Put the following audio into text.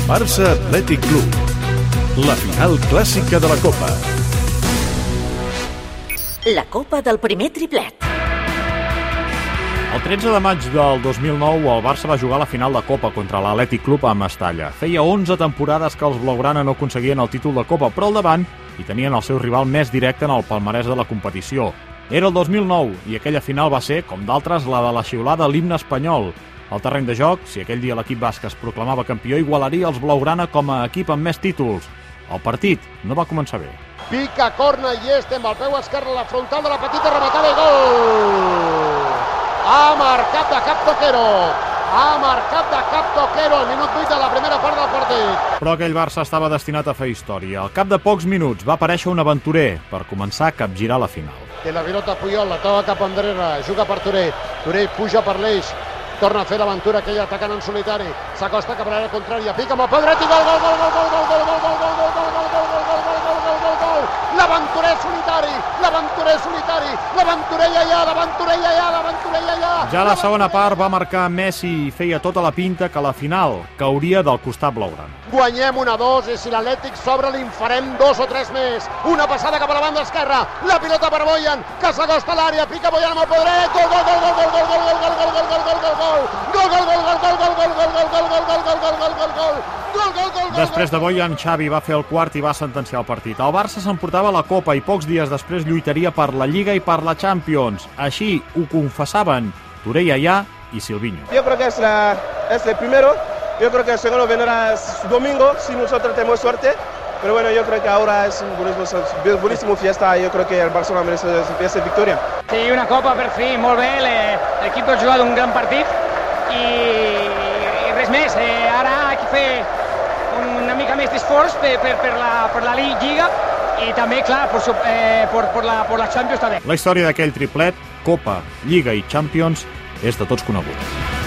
Barça Athletic Club, la final clàssica de la Copa. La Copa del primer triplet. El 13 de maig del 2009 el Barça va jugar la final de Copa contra l'Athletic Club a Mestalla. Feia 11 temporades que els blaugrana no aconseguien el títol de Copa, però al davant hi tenien el seu rival més directe en el palmarès de la competició. Era el 2009 i aquella final va ser, com d'altres, la de la xiulada a l'himne espanyol. Al terreny de joc, si aquell dia l'equip basc es proclamava campió, igualaria els blaugrana com a equip amb més títols. El partit no va començar bé. Pica, corna i amb el peu esquerre a la frontal de la petita, rematada i gol! Ha marcat de cap Toquero! Ha marcat de cap Toquero al minut 8 de la primera part del partit. Però aquell Barça estava destinat a fer història. Al cap de pocs minuts va aparèixer un aventurer per començar a capgirar la final. Té la pilota Puyol, la toca cap enrere, juga per Touré. Touré puja per l'eix, torna a fer l'aventura aquell atacant en solitari. S'acosta cap a l'àrea contrària, pica amb el peu dret i gol, gol, gol, gol, gol, gol, gol, gol, gol, gol, gol, gol, gol, gol, gol, gol, l'aventurer solitari, l'aventurer solitari, l'aventurer allà, l'aventurer allà, l'aventurer allà. Ja a la segona part va marcar Messi i feia tota la pinta que la final cauria del costat blaugrana. Guanyem 1-2 i si l'Atlètic s'obre li'n farem 2 o 3 més. Una passada cap a la banda esquerra, la pilota per Boyan, que s'acosta a l'àrea, pica Boyan amb el peu dret, gol, gol, gol, gol, gol, gol, gol, gol, gol, gol, gol, gol, gol, gol. Després de Boyan, Xavi va fer el quart i va sentenciar el partit. El Barça s'emportava la Copa i pocs dies després lluitaria per la Lliga i per la Champions. Així ho confessaven Touré Yaya y Silvinho. Yo creo que es el primero. Yo creo que el segundo vendrá domingo si nosotros tenemos suerte. Pero bueno, yo creo que ahora es un buenísimo fiesta. Yo creo que el Barcelona merece esa victoria. Sí, una Copa per fi, molt bé. L'equip ha jugat un gran partit i res més. Ara hay que fer una mica més d'esforç per la Lliga i també, clar, per la Champions també. La història d'aquell triplet, Copa, Lliga i Champions, és de tots coneguda.